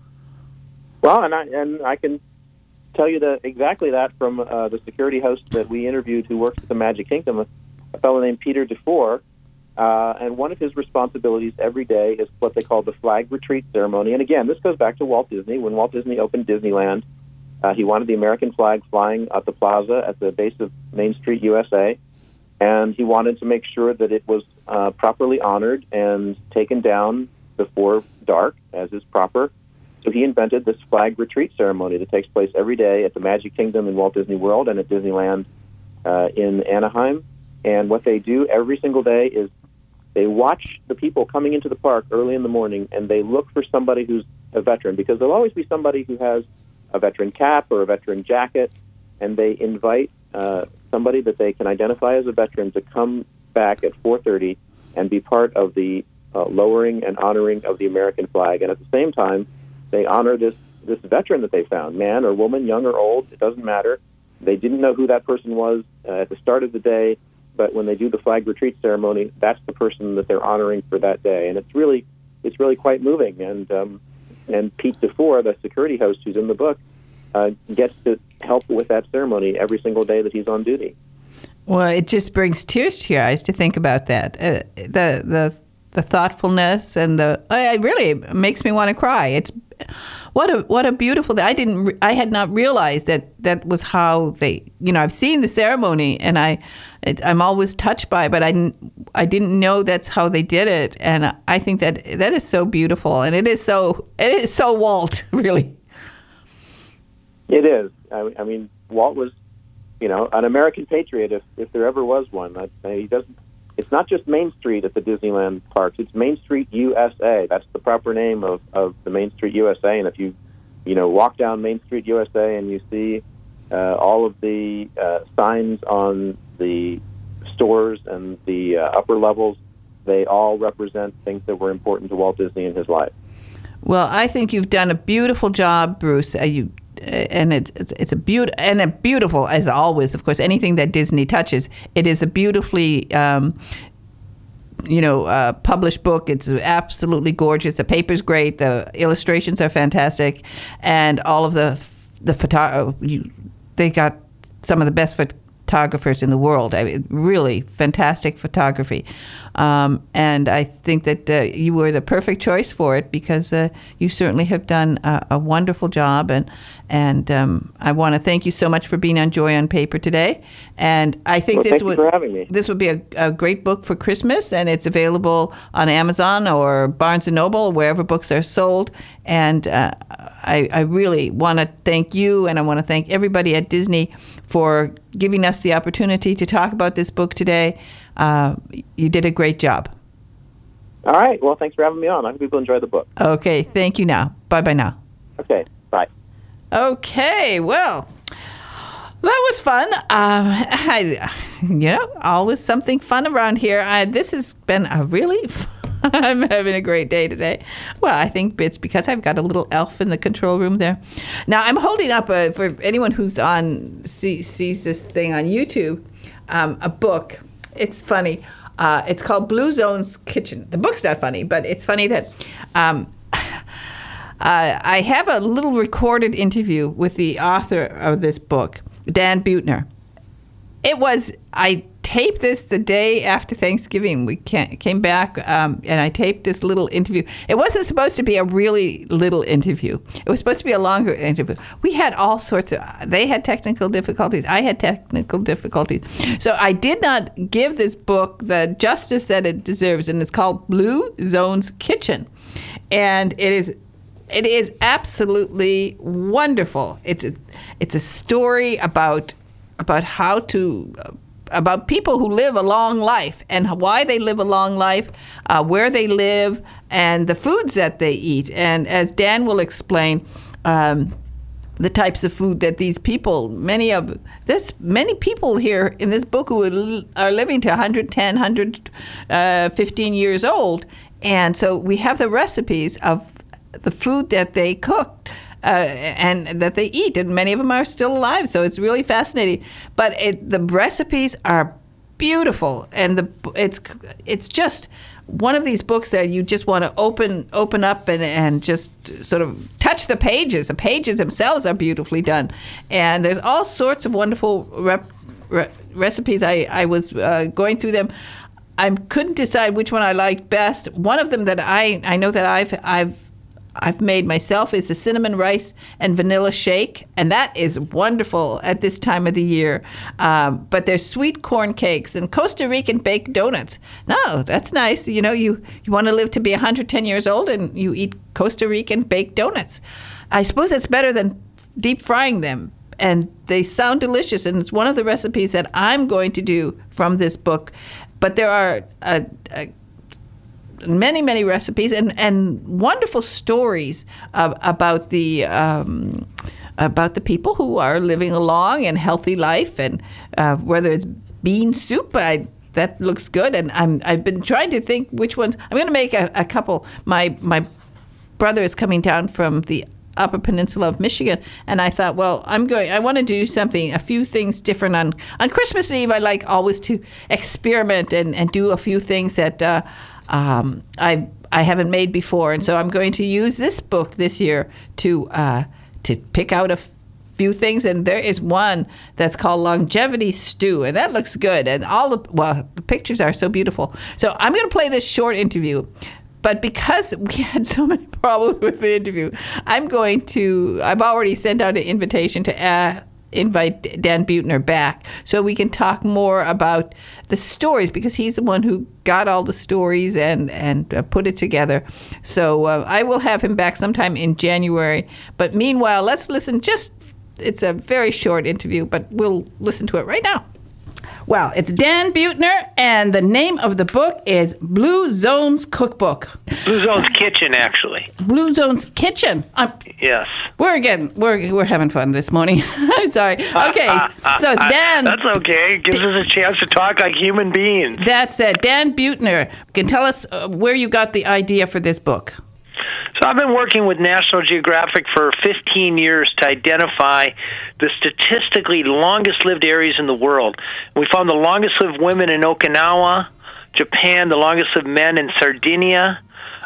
H: Well, and I, and I can tell you that exactly that from uh, the security host that we interviewed who works at the Magic Kingdom, a, a fellow named Peter DeFore. Uh, and one of his responsibilities every day is what they call the flag retreat ceremony. And again, this goes back to Walt Disney. When Walt Disney opened Disneyland, uh, he wanted the American flag flying at the plaza at the base of Main Street, U S A. And he wanted to make sure that it was uh, properly honored and taken down before dark, as is proper. So he invented this flag retreat ceremony that takes place every day at the Magic Kingdom in Walt Disney World and at Disneyland uh, in Anaheim. And what they do every single day is they watch the people coming into the park early in the morning, and they look for somebody who's a veteran, because there'll always be somebody who has a veteran cap or a veteran jacket, and they invite uh, somebody that they can identify as a veteran to come back at four thirty and be part of the uh, lowering and honoring of the American flag. And at the same time, they honor this, this veteran that they found, man or woman, young or old, it doesn't matter. They didn't know who that person was uh, at the start of the day, but when they do the flag retreat ceremony, that's the person that they're honoring for that day, and it's really, it's really quite moving. And um, and Pete DeFore, the security host who's in the book, uh, gets to help with that ceremony every single day that he's on duty.
B: Well, it just brings tears to your eyes to think about that. Uh, the the the thoughtfulness and the it really makes me want to cry. It's what a what a beautiful. I didn't I had not realized that that was how they. You know, I've seen the ceremony and I. It, I'm always touched by it, but I didn't, I didn't know that's how they did it, and I think that that is so beautiful, and it is so it is so Walt, really.
H: It is. I, I mean, Walt was, you know, an American patriot, if if there ever was one. I, he doesn't. It's not just Main Street at the Disneyland parks; it's Main Street U S A. That's the proper name of, of the Main Street U S A. And if you, you know, walk down Main Street U S A and you see uh, all of the uh, signs on the stores and the uh, upper levels, they all represent things that were important to Walt Disney in his life.
B: Well, I think you've done a beautiful job, Bruce. Uh, you, uh, and it, it's it's a beaut and a beautiful, as always. Of course, anything that Disney touches, it is a beautifully, um, you know, uh, published book. It's absolutely gorgeous. The paper's great. The illustrations are fantastic, and all of the the photo. You, they got some of the best photographers in the world. I mean, really fantastic photography. Um, and I think that uh, you were the perfect choice for it because uh, you certainly have done a, a wonderful job. And and um, I want to thank you so much for being on Joy on Paper today. And I think
H: well,
B: this
H: thank
B: would
H: you for having me.
B: this would be a, a great book for Christmas, and it's available on Amazon or Barnes and Noble, wherever books are sold. And uh, I, I really want to thank you, and I want to thank everybody at Disney for giving us the opportunity to talk about this book today. Uh, you did a great job.
H: All right. Well, thanks for having me on. I hope people enjoy the book.
B: Okay. Thank you now. Bye-bye now.
H: Okay. Bye.
B: Okay. Well, that was fun. Um, I, you know, always something fun around here. I, this has been a really I'm having a great day today. Well, I think it's because I've got a little elf in the control room there. Now, I'm holding up, a, for anyone who's on see, sees this thing on YouTube, um, a book. It's funny. Uh, it's called Blue Zone's Kitchen. The book's not funny, but it's funny that um, uh, I have a little recorded interview with the author of this book, Dan Buettner. It was, I taped this the day after Thanksgiving. We came back, um, and I taped this little interview. It wasn't supposed to be a really little interview. It was supposed to be a longer interview. We had all sorts of, they had technical difficulties. I had technical difficulties. So I did not give this book the justice that it deserves, and it's called Blue Zone's Kitchen. And it is it is absolutely wonderful. It's a, it's a story about about how to, uh, about people who live a long life and why they live a long life, uh, where they live, and the foods that they eat. And as Dan will explain, um, the types of food that these people, many of, there's many people here in this book who are living to one hundred ten, one hundred fifteen years old. And so we have the recipes of the food that they cook. Uh, and that they eat, and many of them are still alive, so it's really fascinating. But it, the recipes are beautiful, and the it's it's just one of these books that you just want to open open up and, and just sort of touch the pages. The pages themselves are beautifully done, and there's all sorts of wonderful rep, re, recipes. I I was uh, going through them. I couldn't decide which one I liked best. One of them that I I know that I've I've I've made myself is the cinnamon rice and vanilla shake, and that is wonderful at this time of the year. Um, but there's sweet corn cakes and Costa Rican baked donuts. No, that's nice. You know, you, you want to live to be one hundred ten years old, and you eat Costa Rican baked donuts. I suppose it's better than deep frying them, and they sound delicious, and it's one of the recipes that I'm going to do from this book. But there are a, a many, many recipes and, and wonderful stories uh, about the um, about the people who are living a long and healthy life, and uh, whether it's bean soup, I, that looks good. And I'm I've been trying to think which ones. I'm going to make a, a couple. My my brother is coming down from the Upper Peninsula of Michigan, and I thought, well, I'm going. I want to do something, a few things different on on Christmas Eve. I like always to experiment and, and do a few things that. Uh, Um, I I haven't made before, and so I'm going to use this book this year to uh, to pick out a f- few things. And there is one that's called Longevity Stew, and that looks good. And all the well, the pictures are so beautiful. So I'm going to play this short interview, but because we had so many problems with the interview, I'm going to. I've already sent out an invitation to. Uh, invite Dan Buettner back so we can talk more about the stories, because he's the one who got all the stories and, and uh, put it together. So uh, I will have him back sometime in January. But meanwhile, let's listen just, it's a very short interview, but we'll listen to it right now. Well, it's Dan Buettner, and the name of the book is Blue Zone's Cookbook.
I: Blue Zone's Kitchen, actually.
B: Blue Zone's Kitchen. I'm,
I: yes.
B: We're again. We're we're having fun this morning. I'm sorry. Okay, so it's Dan.
I: That's okay. It gives us a chance to talk like human beings.
B: That's it. Dan Buettner, can tell us uh, where you got the idea for this book.
I: So I've been working with National Geographic for fifteen years to identify the statistically longest-lived areas in the world. We found the longest-lived women in Okinawa, Japan, the longest-lived men in Sardinia,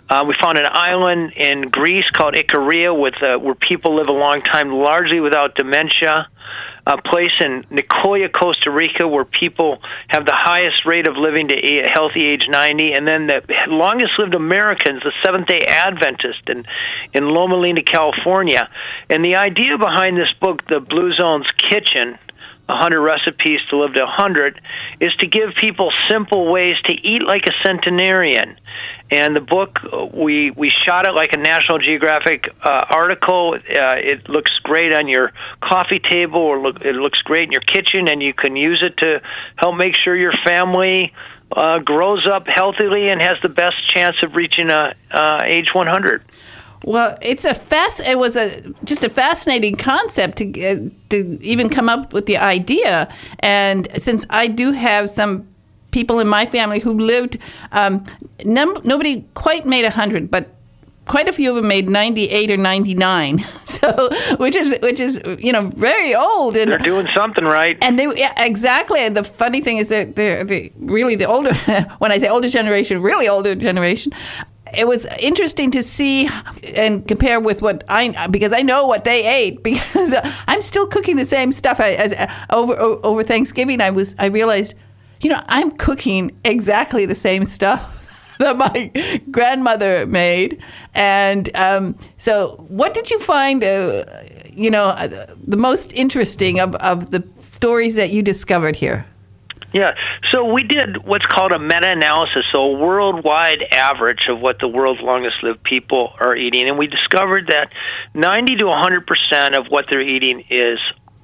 I: Uh, we found an island in Greece called Icaria with uh, where people live a long time, largely without dementia. A place in Nicoya, Costa Rica, where people have the highest rate of living to a healthy age ninety, and then the longest-lived Americans, the Seventh-day Adventist in, in Loma Linda, California. And the idea behind this book, The Blue Zone's Kitchen, one hundred Recipes to Live to one hundred, is to give people simple ways to eat like a centenarian. And the book, we we shot it like a National Geographic uh, article. Uh, it looks great on your coffee table, or look, it looks great in your kitchen, and you can use it to help make sure your family uh, grows up healthily and has the best chance of reaching a, uh, age one hundred.
B: Well, it's a fast. It was a just a fascinating concept to uh, to even come up with the idea. And since I do have some people in my family who lived, um, num- nobody quite made a hundred, but quite a few of them made ninety-eight or ninety-nine. So, which is which is you know very old. And
I: they're doing something right.
B: And they yeah, exactly. And the funny thing is that they're, they're really the older. When I say older generation, really older generation. It was interesting to see and compare with what I, because I know what they ate, because I'm still cooking the same stuff. I, as, over over Thanksgiving, I was I realized, you know, I'm cooking exactly the same stuff that my grandmother made. And um, so what did you find, uh, you know, the most interesting of, of the stories that you discovered here?
I: Yeah, so we did what's called a meta-analysis, so a worldwide average of what the world's longest-lived people are eating, and we discovered that ninety to one hundred percent of what they're eating is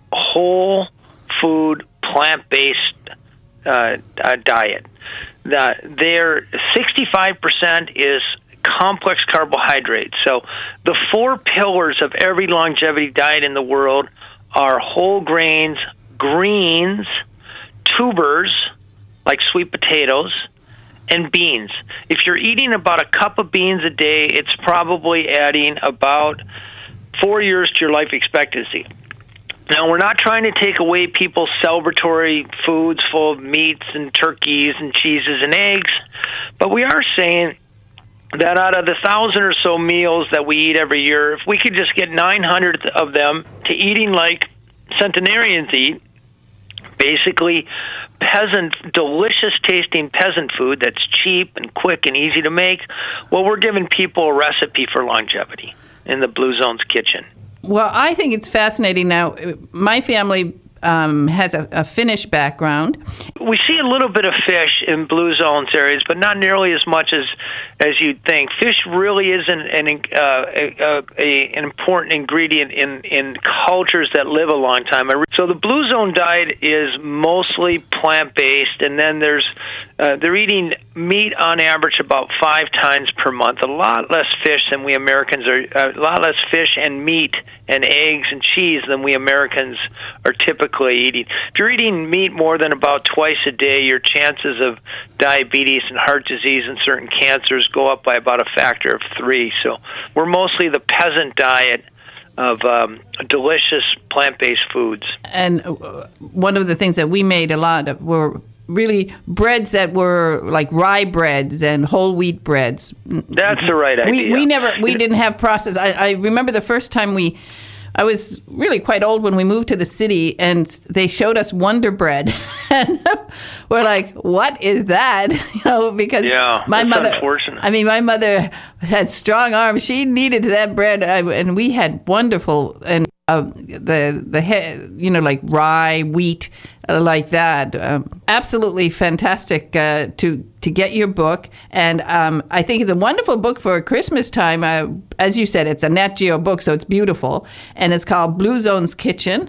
I: whole food, plant-based uh, uh, diet. That their sixty-five percent is complex carbohydrates. So the four pillars of every longevity diet in the world are whole grains, greens, tubers, like sweet potatoes, and beans. If you're eating about a cup of beans a day, it's probably adding about four years to your life expectancy. Now, we're not trying to take away people's celebratory foods full of meats and turkeys and cheeses and eggs, but we are saying that out of the thousand or so meals that we eat every year, if we could just get nine hundred of them to eating like centenarians eat, basically peasant, delicious tasting peasant food that's cheap and quick and easy to make, well, we're giving people a recipe for longevity in the Blue Zone's kitchen.
B: Well, I think it's fascinating. Now, my family um, has a, a Finnish background.
I: We see a little bit of fish in Blue Zones areas, but not nearly as much as as you'd think. Fish really is an an, uh, a, a, an important ingredient in, in cultures that live a long time. So the Blue Zone diet is mostly plant-based, and then there's uh, they're eating meat on average about five times per month. A lot less fish than we Americans are. A lot less fish and meat and eggs and cheese than we Americans are typically eating. If you're eating meat more than about twice a day, your chances of diabetes and heart disease and certain cancers go up by about a factor of three. So we're mostly the peasant diet of um, delicious plant-based foods.
B: And one of the things that we made a lot of were really breads that were like rye breads and whole wheat breads.
I: That's the right idea.
B: We we never we didn't have processed. I, I remember the first time we. I was really quite old when we moved to the city, and they showed us Wonder Bread, and we're like, "What is that?" You know, because
I: yeah,
B: my
I: that's
B: mother.
I: Unfortunate.
B: I mean, my mother had strong arms. She needed that bread, and we had wonderful and uh, the the you know like rye wheat uh, like that. Um, absolutely fantastic uh, to to get your book, and um, I think it's a wonderful book for Christmas time. Uh, as you said, it's a Nat Geo book, so it's beautiful, and it's called Blue Zone's Kitchen.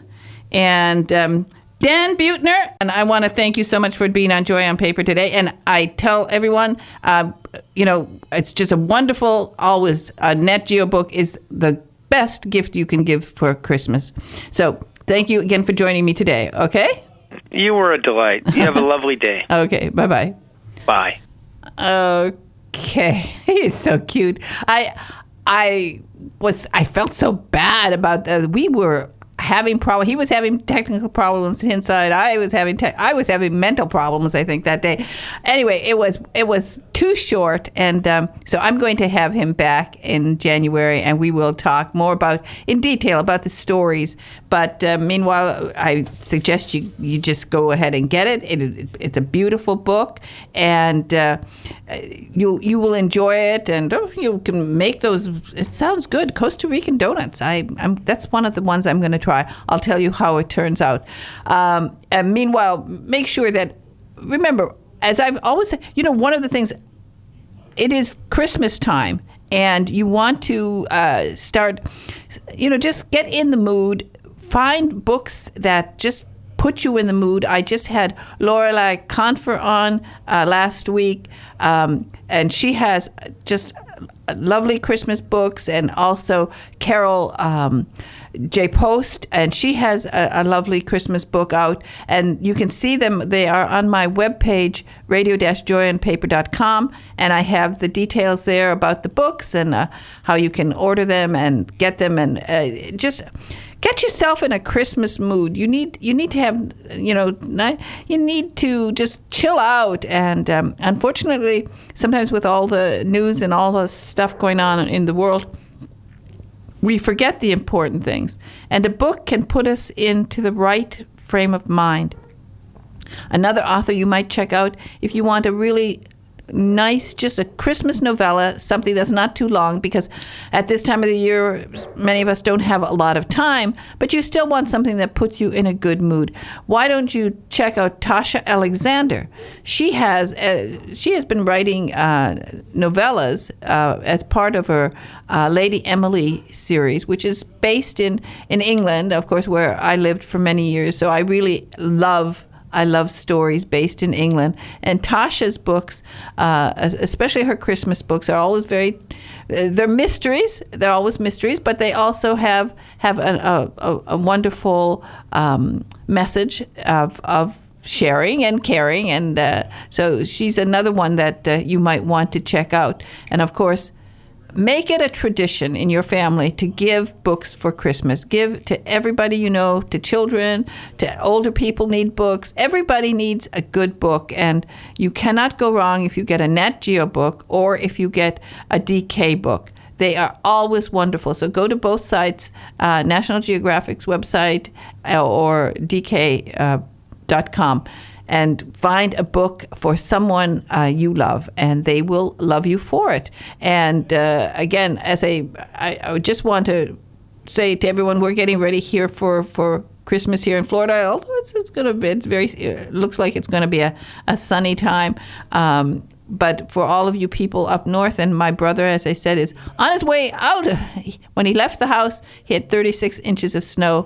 B: And um, Dan Buettner, and I want to thank you so much for being on Joy on Paper today. And I tell everyone, uh, you know, it's just a wonderful, always, a Nat Geo book is the best gift you can give for Christmas. So thank you again for joining me today, okay?
I: You were a delight. You have a lovely day.
B: Okay, bye-bye.
I: Bye.
B: Okay. He's so cute. I I was I felt so bad about that. We were having problem. He was having technical problems inside. I was having te- I was having mental problems, I think, that day. Anyway, it was it was too short. And um, so I'm going to have him back in January, and we will talk more about, in detail, about the stories. But uh, meanwhile, I suggest you, you just go ahead and get it. it, it it's a beautiful book, and uh, you you will enjoy it, and oh, you can make those. It sounds good. Costa Rican donuts. I I'm, that's one of the ones I'm going to try. I'll tell you how it turns out. Um, and meanwhile, make sure that, remember, as I've always said, you know, one of the things, it is Christmas time, and you want to uh, start, you know, just get in the mood. Find books that just put you in the mood. I just had Lorelei Confer on uh, last week, um, and she has just lovely Christmas books, and also Carol um, J. Post, and she has a, a lovely Christmas book out, and you can see them. They are on my webpage, radio dash joy and paper dot com, and I have the details there about the books and uh, how you can order them and get them, and uh, just get yourself in a Christmas mood. You need you need to have, you know, not, you need to just chill out. And um, unfortunately, sometimes with all the news and all the stuff going on in the world, we forget the important things. And a book can put us into the right frame of mind. Another author you might check out if you want a really nice, just a Christmas novella, something that's not too long, because at this time of the year, many of us don't have a lot of time, but you still want something that puts you in a good mood. Why don't you check out Tasha Alexander? She has uh, she has been writing uh, novellas uh, as part of her uh, Lady Emily series, which is based in, in England, of course, where I lived for many years. So I really love I love stories based in England. And Tasha's books, uh, especially her Christmas books, are always very, they're mysteries. They're always mysteries, but they also have have a, a, a wonderful um, message of, of sharing and caring. And uh, so she's another one that uh, you might want to check out. And of course, make it a tradition in your family to give books for Christmas. Give to everybody you know, to children, to older people need books. Everybody needs a good book, and you cannot go wrong if you get a Nat Geo book or if you get a D K book. They are always wonderful. So go to both sites, uh, National Geographic's website uh, or D K dot com. And find a book for someone uh, you love, and they will love you for it. And uh, again, as a, I, I just want to say to everyone, we're getting ready here for, for Christmas here in Florida. Although it's it's going to be, it's very, it looks like it's going to be a, a sunny time. Um, but for all of you people up north, and my brother, as I said, is on his way out. When he left the house, he had thirty-six inches of snow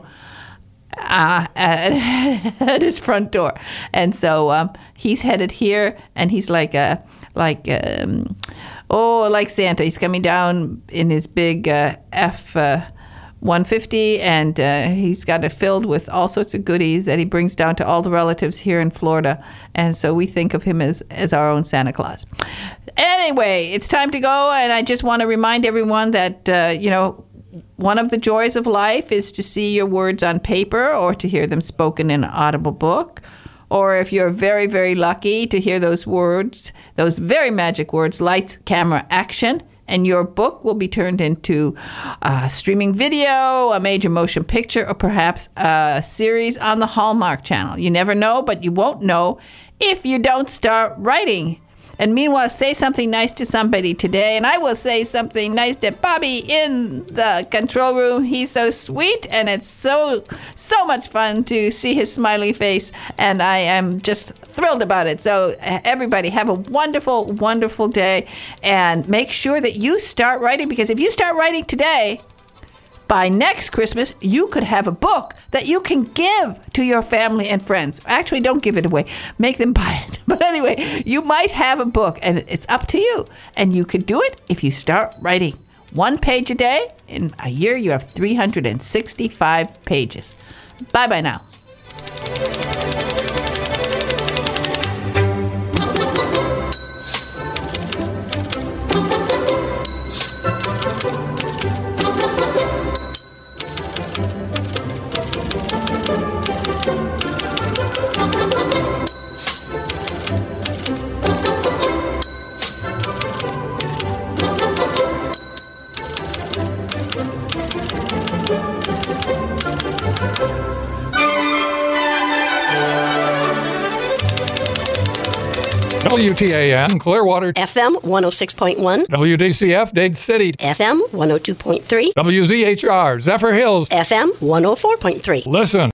B: Uh, at, at his front door, and so um, he's headed here, and he's like a like um, oh like Santa. He's coming down in his big uh, F one fifty, and uh, he's got it filled with all sorts of goodies that he brings down to all the relatives here in Florida, and so we think of him as as our own Santa Claus. Anyway, it's time to go, and I just want to remind everyone that uh, you know. One of the joys of life is to see your words on paper or to hear them spoken in an audible book. Or if you're very, very lucky to hear those words, those very magic words, lights, camera, action, and your book will be turned into a streaming video, a major motion picture, or perhaps a series on the Hallmark Channel. You never know, but you won't know if you don't start writing. And meanwhile, say something nice to somebody today. And I will say something nice to Bobby in the control room. He's so sweet, and it's so, so much fun to see his smiley face. And I am just thrilled about it. So everybody, have a wonderful, wonderful day. And make sure that you start writing, because if you start writing today, by next Christmas, you could have a book that you can give to your family and friends. Actually, don't give it away. Make them buy it. But anyway, you might have a book, and it's up to you. And you could do it if you start writing one page a day. In a year, you have three hundred sixty-five pages. Bye-bye now.
J: W T A N, Clearwater.
K: F M one oh six point one.
J: W D C F, Dade City.
K: F M one oh two point three.
J: W Z H R, Zephyr Hills.
K: F M one oh four point three.
J: Listen.